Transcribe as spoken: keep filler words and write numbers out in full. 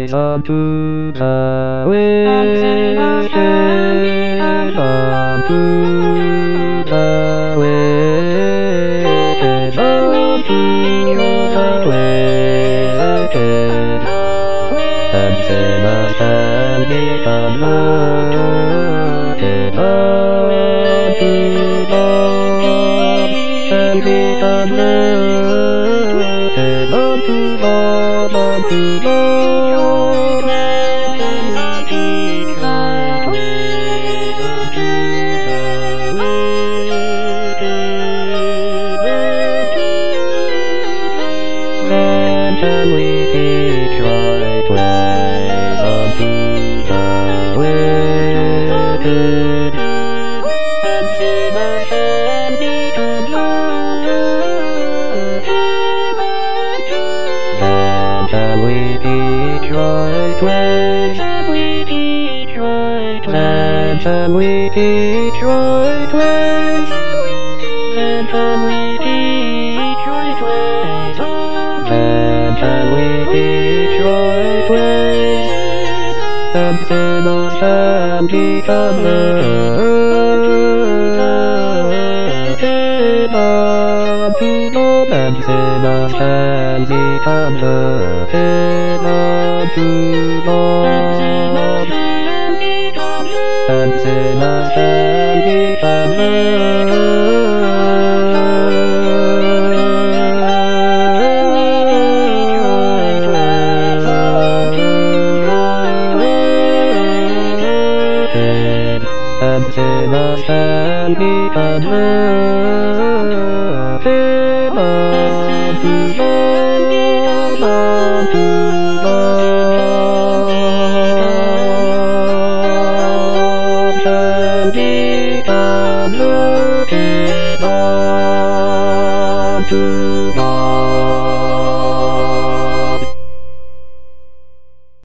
praise unto the wicked, unto the wicked, unto the wicked, and sinners shall become learned unto God, shall become learned unto God, unto God, unto God, praise unto the wicked. Then shall we teach right ways unto the wicked, and sinners shall become learned. Then shall we teach right ways, shall we teach right ways, then shall we teach right ways, then shall we teach right ways, then shall we teach right ways, and sinners shall become learned unto God, and sinners shall become learned unto God, and sinners shall become learned and sinners shall become learned unto God, unto God, shall become learned unto